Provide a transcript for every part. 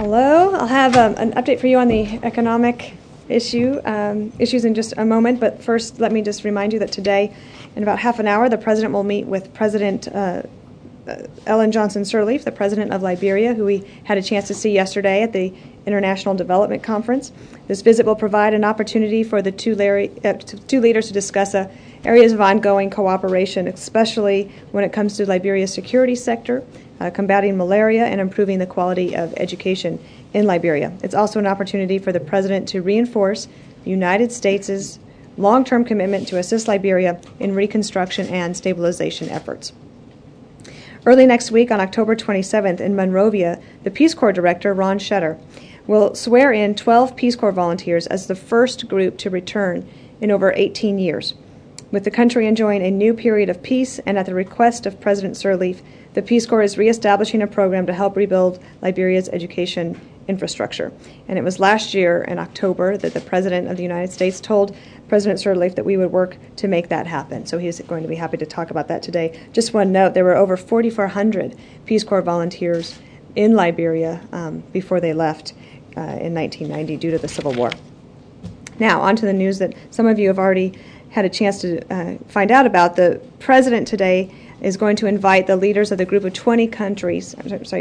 Hello. I'll have an update for you on the economic issues in just a moment, but first let me just remind you that today, in about half an hour, the President will meet with President Ellen Johnson Sirleaf, the President of Liberia, who we had a chance to see yesterday at the International Development Conference. This visit will provide an opportunity for the two leaders to discuss areas of ongoing cooperation, especially when it comes to Liberia's security sector, combating malaria, and improving the quality of education in Liberia. It's also an opportunity for the President to reinforce the United States' long-term commitment to assist Liberia in reconstruction and stabilization efforts. Early next week, on October 27th, in Monrovia, the Peace Corps Director, Ron Shetter, will swear in 12 Peace Corps volunteers as the first group to return in over 18 years. With the country enjoying a new period of peace, and at the request of President Sirleaf, the Peace Corps is reestablishing a program to help rebuild Liberia's education infrastructure. And it was last year in October that the President of the United States told President Sirleaf that we would work to make that happen. So he's going to be happy to talk about that today. Just one note, there were over 4,400 Peace Corps volunteers in Liberia before they left in 1990 due to the Civil War. Now, on to the news that some of you have already had a chance to find out about. The President today is going to invite the leaders of the group of 20 countries,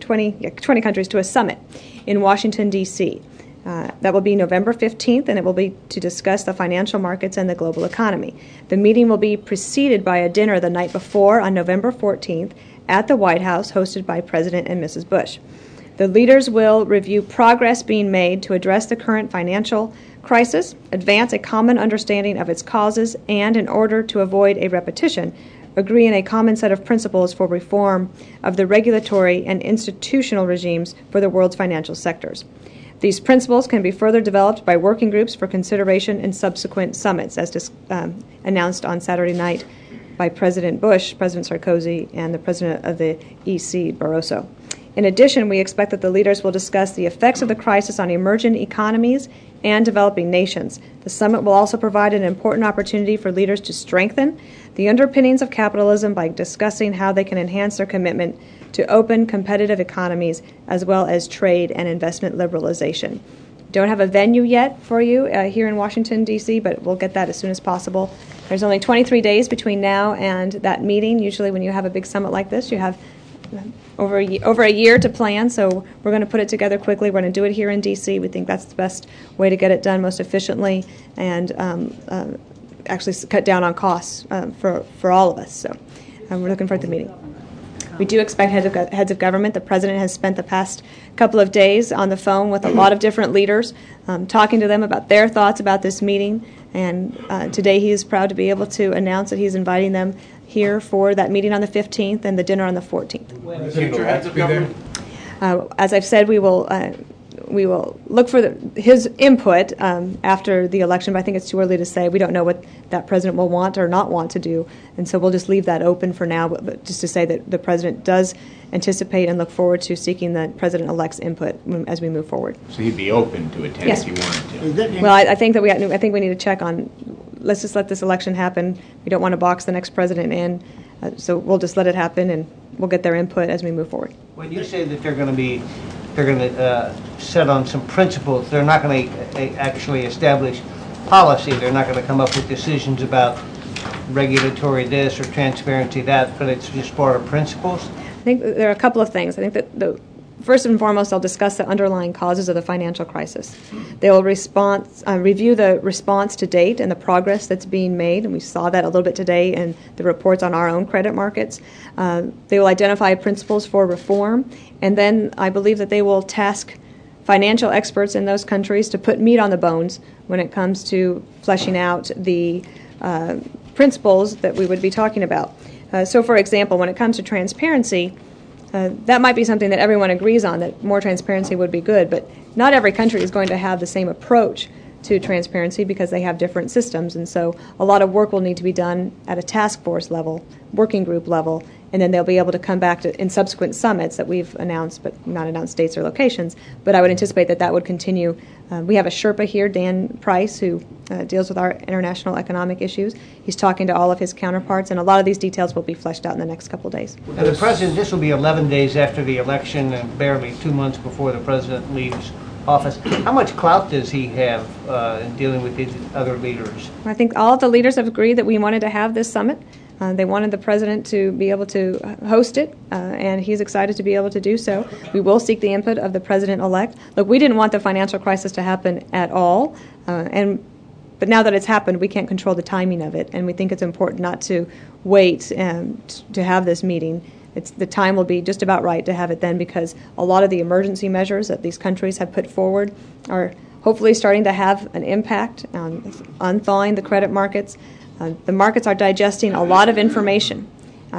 20 countries to a summit in Washington, D.C. That will be November 15th, and it will be to discuss the financial markets and the global economy. The meeting will be preceded by a dinner the night before on November 14th at the White House, hosted by President and Mrs. Bush. The leaders will review progress being made to address the current financial crisis, advance a common understanding of its causes, and, in order to avoid a repetition, agree on a common set of principles for reform of the regulatory and institutional regimes for the world's financial sectors. These principles can be further developed by working groups for consideration in subsequent summits, as announced on Saturday night by President Bush, President Sarkozy, and the President of the EC, Barroso. In addition, we expect that the leaders will discuss the effects of the crisis on emerging economies and developing nations. The summit will also provide an important opportunity for leaders to strengthen the underpinnings of capitalism by discussing how they can enhance their commitment to open, competitive economies, as well as trade and investment liberalization. Don't have a venue yet for you here in Washington, D.C., but we'll get that as soon as possible. There's only 23 days between now and that meeting. Usually when you have a big summit like this, you have over a year to plan, so we're going to put it together quickly. We're going to do it here in D.C. We think that's the best way to get it done most efficiently and actually cut down on costs for all of us. So we're looking forward to the meeting. We do expect heads of government. The President has spent the past couple of days on the phone with a lot of different leaders, talking to them about their thoughts about this meeting. And today he is proud to be able to announce that he's inviting them here for that meeting on the 15th and the dinner on the 14th. When future heads of government? As I've said, we will look for his input after the election, but I think it's too early to say. We don't know what that president will want or not want to do, and so we'll just leave that open for now, but just to say that the president does anticipate and look forward to seeking the president-elect's input as we move forward. So he'd be open to attend if he wanted to. Well, I think we need to check on. Let's just let this election happen. We don't want to box the next president in, so we'll just let it happen, and we'll get their input as we move forward. When you say that they're going to set on some principles, they're not going to actually establish policy. They're not going to come up with decisions about regulatory this or transparency that, but it's just part of principles. I think there are a couple of things. I think that first and foremost, they'll discuss the underlying causes of the financial crisis. They will review the response to date and the progress that's being made, and we saw that a little bit today in the reports on our own credit markets. They will identify principles for reform, and then I believe that they will task financial experts in those countries to put meat on the bones when it comes to fleshing out the principles that we would be talking about. So, for example, when it comes to transparency, that might be something that everyone agrees on, that more transparency would be good, but not every country is going to have the same approach to transparency because they have different systems, and so a lot of work will need to be done at a task force level, working group level, and then they'll be able to come back in subsequent summits that we've announced, but not announced dates or locations. But I would anticipate that would continue. We have a Sherpa here, Dan Price, who deals with our international economic issues. He's talking to all of his counterparts, and a lot of these details will be fleshed out in the next couple of days. And the president, this will be 11 days after the election and barely 2 months before the president leaves office. How much clout does he have in dealing with these other leaders? I think all of the leaders have agreed that we wanted to have this summit. They wanted the president to be able to host it, and he's excited to be able to do so. We will seek the input of the president-elect. Look, we didn't want the financial crisis to happen at all, but now that it's happened, we can't control the timing of it, and we think it's important not to wait to have this meeting. The time will be just about right to have it then, because a lot of the emergency measures that these countries have put forward are hopefully starting to have an impact on unthawing the credit markets. The markets are digesting a lot of information.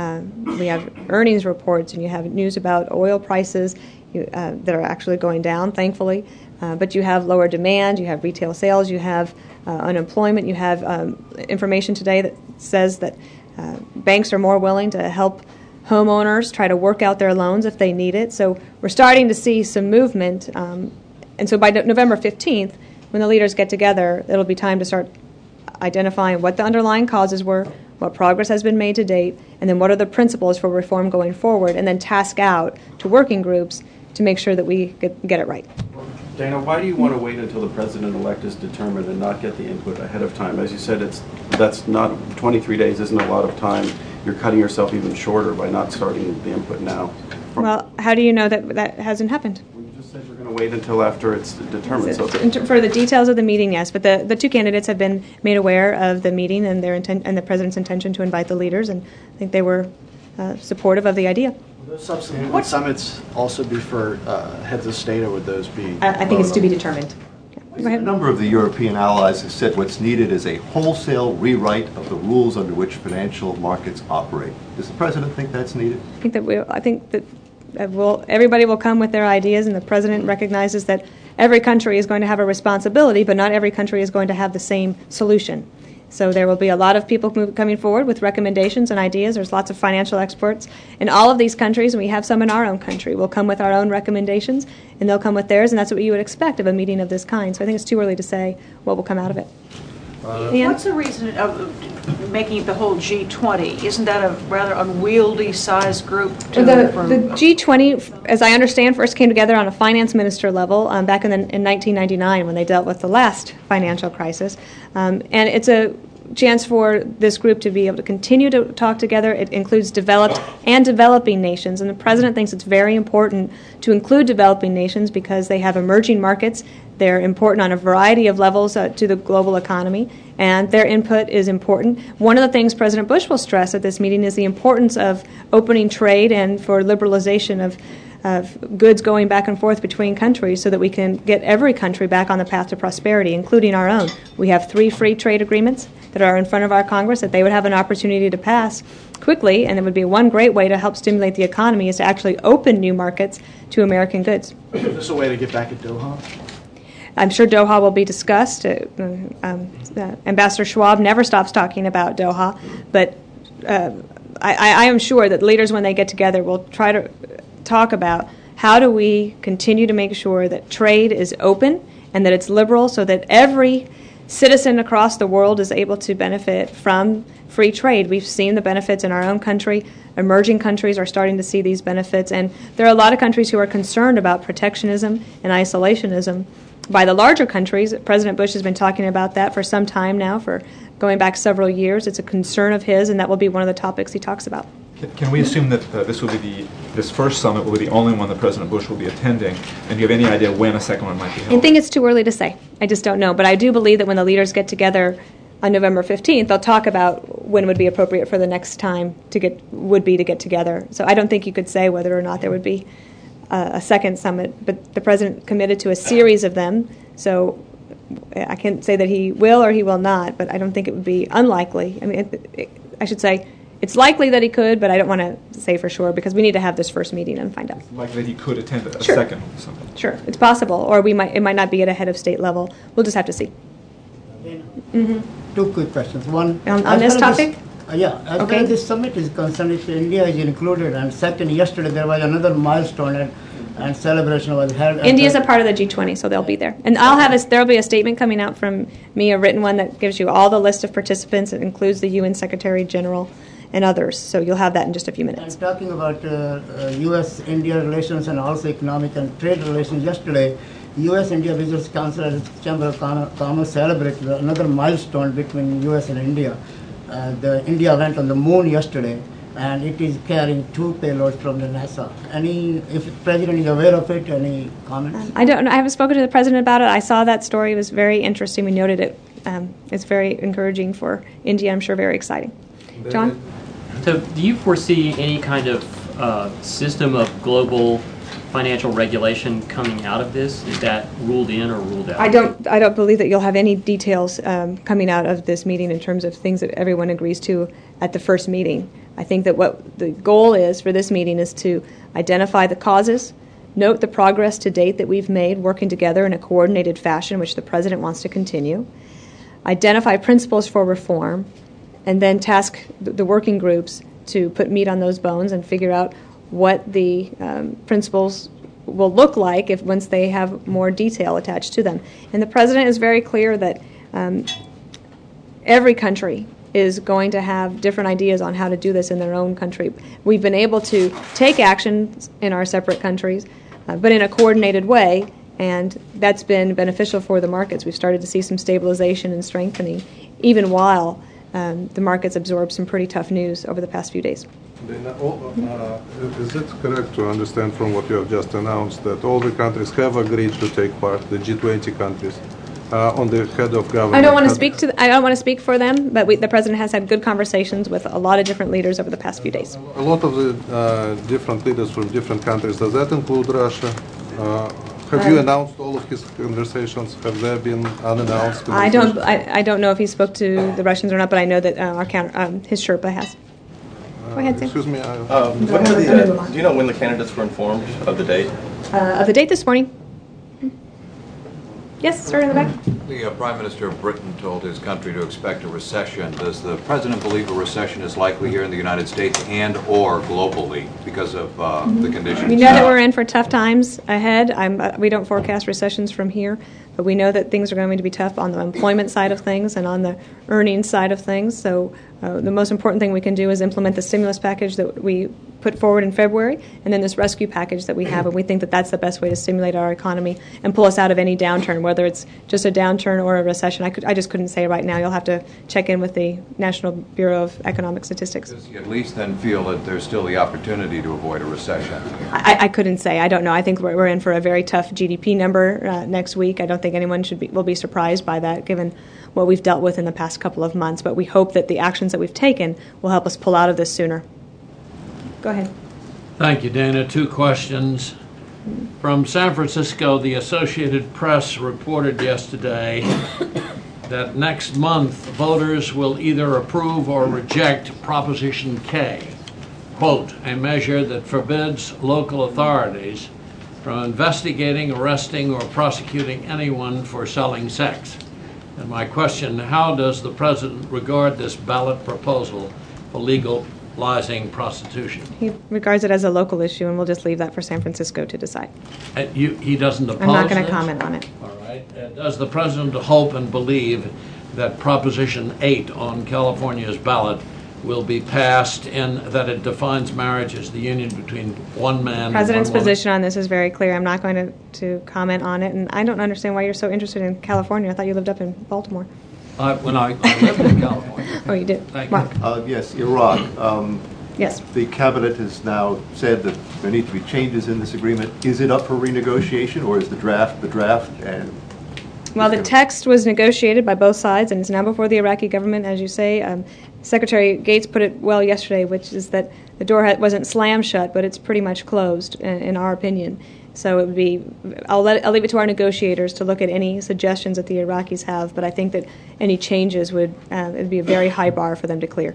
We have earnings reports, and you have news about oil prices that are actually going down, thankfully. But you have lower demand, you have retail sales, you have unemployment, you have information today that says that banks are more willing to help homeowners try to work out their loans if they need it. So we're starting to see some movement. And so by November 15th, when the leaders get together, it'll be time to start identifying what the underlying causes were, what progress has been made to date, and then what are the principles for reform going forward, and then task out to working groups to make sure that we get it right. Dana, why do you want to wait until the president-elect is determined and not get the input ahead of time? As you said, that's not 23 days isn't a lot of time. You're cutting yourself even shorter by not starting the input now. Well, how do you know that hasn't happened? You just said you're going to wait until after it's determined. For the details of the meeting, yes, but the two candidates have been made aware of the meeting and and the president's intention to invite the leaders, and I think they were supportive of the idea. Will those subsequent summits also be for heads of state, or would those be? I think it's to be determined. A number of the European allies have said what's needed is a wholesale rewrite of the rules under which financial markets operate. Does the president think that's needed? I think that everybody will come with their ideas, and the president recognizes that every country is going to have a responsibility, but not every country is going to have the same solution. So there will be a lot of people coming forward with recommendations and ideas. There's lots of financial experts in all of these countries, and we have some in our own country. We'll come with our own recommendations, and they'll come with theirs, and that's what you would expect of a meeting of this kind. So I think it's too early to say what will come out of it. What's the reason of making it the whole G20? Isn't that a rather unwieldy size group? The G20, as I understand, first came together on a finance minister level back in 1999 when they dealt with the last financial crisis. And it's a chance for this group to be able to continue to talk together. It includes developed and developing nations, and the president thinks it's very important to include developing nations because they have emerging markets. They're important on a variety of levels to the global economy, and their input is important. One of the things President Bush will stress at this meeting is the importance of opening trade and for liberalization of goods going back and forth between countries so that we can get every country back on the path to prosperity, including our own. We have 3 free trade agreements that are in front of our Congress that they would have an opportunity to pass quickly, and it would be one great way to help stimulate the economy is to actually open new markets to American goods. Is this a way to get back at Doha? I'm sure Doha will be discussed. Ambassador Schwab never stops talking about Doha, but I am sure that leaders, when they get together, will try to talk about how do we continue to make sure that trade is open and that it's liberal so that every citizen across the world is able to benefit from free trade. We've seen the benefits in our own country. Emerging countries are starting to see these benefits, and there are a lot of countries who are concerned about protectionism and isolationism by the larger countries. President Bush has been talking about that for some time now, for going back several years. It's a concern of his, and that will be one of the topics he talks about. Can we assume that this first summit will be the only one that President Bush will be attending? And do you have any idea when a second one might be held? I think it's too early to say. I just don't know. But I do believe that when the leaders get together on November 15th, they'll talk about when would be appropriate for the next time to get together. So I don't think you could say whether or not there would be a second summit. But the president committed to a series of them. So I can't say that he will or he will not, but I don't think it would be unlikely. I mean, I should say it's likely that he could, but I don't want to say for sure because we need to have this first meeting and find out. It's likely that he could attend a Sure. second summit. Sure, it's possible, or it might not be at a head of state level. We'll just have to see. Two quick questions. One, On this topic? Yeah, as far as this summit is concerned, if India is included, and second, yesterday there was another milestone and celebration was held. India is a part of the G20, so they'll be there. And there'll be a statement coming out from me, a written one that gives you all the list of participants. It includes the UN Secretary General and others. So you'll have that in just a few minutes. And talking about U.S.-India relations and also economic and trade relations, yesterday, U.S.-India Business Council and Chamber of Commerce celebrated another milestone between U.S. and India. India went on the moon yesterday, and it is carrying 2 payloads from the NASA. If the President is aware of it, any comments? I don't know. I haven't spoken to the President about it. I saw that story. It was very interesting. We noted it. It's very encouraging for India. I'm sure very exciting. John? So do you foresee any kind of system of global financial regulation coming out of this? Is that ruled in or ruled out? I don't believe that you'll have any details coming out of this meeting in terms of things that everyone agrees to at the first meeting. I think that what the goal is for this meeting is to identify the causes, note the progress to date that we've made working together in a coordinated fashion, which the President wants to continue, identify principles for reform, and then task the working groups to put meat on those bones and figure out what the principles will look like once they have more detail attached to them. And the President is very clear that every country is going to have different ideas on how to do this in their own country. We've been able to take action in our separate countries, but in a coordinated way, and that's been beneficial for the markets. We've started to see some stabilization and strengthening, even while the markets absorb some pretty tough news over the past few days. Is it correct to understand from what you have just announced that all the countries have agreed to take part, the G20 countries, on the head of government? I don't want to speak for them, but the President has had good conversations with a lot of different leaders over the past few days. A lot of the different leaders from different countries. Does that include Russia? Have you announced all of his conversations? Have there been unannounced? I don't know if he spoke to the Russians or not, but I know that his Sherpa has. Go ahead, Sam. Excuse me. Do you know when the candidates were informed of the date? Of the date this morning. Yes, sir, in the back. The Prime Minister of Britain told his country to expect a recession. Does the President believe a recession is likely here in the United States and or globally because of the conditions? We know that we're in for tough times ahead. We don't forecast recessions from here, but we know that things are going to be tough on the employment side of things and on the earnings side of things. So the most important thing we can do is implement the stimulus package that we put forward in February, and then this rescue package that we have, and we think that that's the best way to stimulate our economy and pull us out of any downturn, whether it's just a downturn or a recession. I just couldn't say right now. You'll have to check in with the National Bureau of Economic Statistics. Does he at least then feel that there's still the opportunity to avoid a recession? I couldn't say. I don't know. I think we're in for a very tough GDP number next week. I don't think anyone will be surprised by that, given what we've dealt with in the past couple of months. But we hope that the actions that we've taken will help us pull out of this sooner. Go ahead. Thank you, Dana. 2 questions. From San Francisco, the Associated Press reported yesterday that next month voters will either approve or reject Proposition K, quote, a measure that forbids local authorities from investigating, arresting, or prosecuting anyone for selling sex. And my question, how does the President regard this ballot proposal for legalizing prostitution? He regards it as a local issue, and we'll just leave that for San Francisco to decide. He doesn't oppose I'm not going this? to comment on it. All right. Does the President hope and believe that Proposition 8 on California's ballot will be passed in that it defines marriage as the union between one man and one President's woman? position on this is very clear. I'm not going to comment on it, and I don't understand why you're so interested in California. I thought you lived up in Baltimore. When I lived in California. Oh, you did? Thank Mark. Yes, Iraq. Yes. The cabinet has now said that there need to be changes in this agreement. Is it up for renegotiation, or is the draft the draft? And well, the text was negotiated by both sides, and it's now before the Iraqi government, as you say. Secretary Gates put it well yesterday, which is that the door wasn't slammed shut, but it's pretty much closed, in our opinion. So it would be, I'll leave it to our negotiators to look at any suggestions that the Iraqis have, but I think that any changes it'd be a very high bar for them to clear.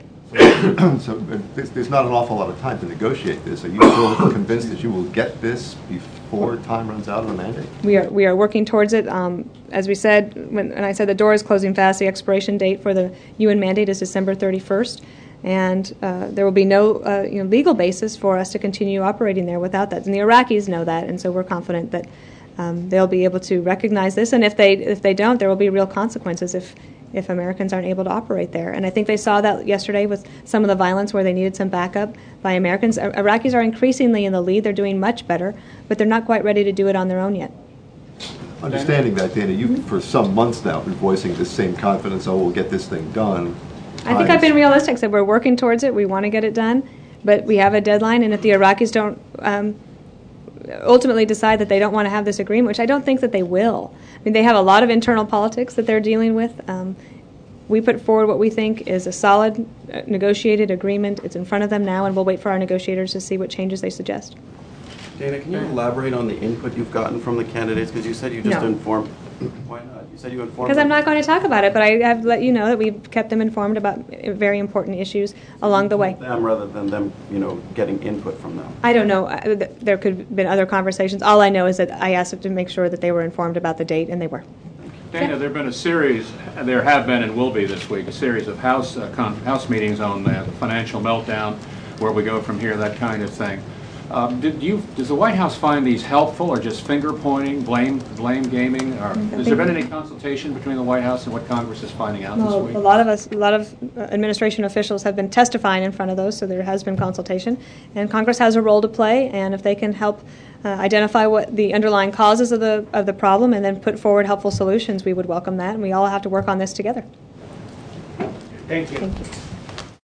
So there's not an awful lot of time to negotiate this. Are you still convinced that you will get this before time runs out of the mandate? We are working towards it. As we said, when I said the door is closing fast, the expiration date for the UN mandate is December 31st. And there will be no legal basis for us to continue operating there without that. And the Iraqis know that, and so we're confident that they'll be able to recognize this. And if they don't, there will be real consequences if Americans aren't able to operate there. And I think they saw that yesterday with some of the violence where they needed some backup by Americans. Iraqis are increasingly in the lead. They're doing much better, but they're not quite ready to do it on their own yet. Understanding that, Dana, you for some months now been voicing this same confidence, we'll get this thing done. I think I've been realistic, said we're working towards it, we want to get it done, but we have a deadline, and if the Iraqis don't ultimately decide that they don't want to have this agreement, which I don't think that they will. I mean, they have a lot of internal politics that they're dealing with. We put forward what we think is a solid negotiated agreement. It's in front of them now, and we'll wait for our negotiators to see what changes they suggest. Dana, can you elaborate on the input you've gotten from the candidates? Because you said you just informed. Why not? You said you informed. Because I'm not going to talk about it, but I have let you know that we've kept them informed about very important issues along the way. Them rather than them, getting input from them. I don't know. There could have been other conversations. All I know is that I asked them to make sure that they were informed about the date, and they were. Dana, there have been a series, there have been and will be this week, a series of House meetings on the financial meltdown, where we go from here, that kind of thing. Does the White House find these helpful, or just finger pointing, blame gaming? Or has there been any consultation between the White House and what Congress is finding out this week? A lot of administration officials have been testifying in front of those, so there has been consultation. And Congress has a role to play, and if they can help identify what the underlying causes of the problem and then put forward helpful solutions, we would welcome that. And we all have to work on this together. Thank you. Thank you.